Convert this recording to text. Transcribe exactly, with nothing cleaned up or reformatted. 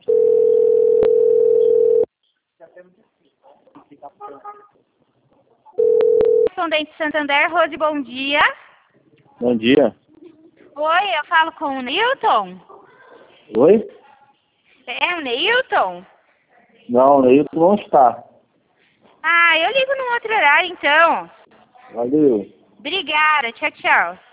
Correspondente Santander, Rose, bom dia. Bom dia. Oi, eu falo com o Neilton. Oi? É o Neilton? Não, o Neilton não está. Ah, eu ligo num outro horário então. Valeu. Obrigada, tchau, tchau.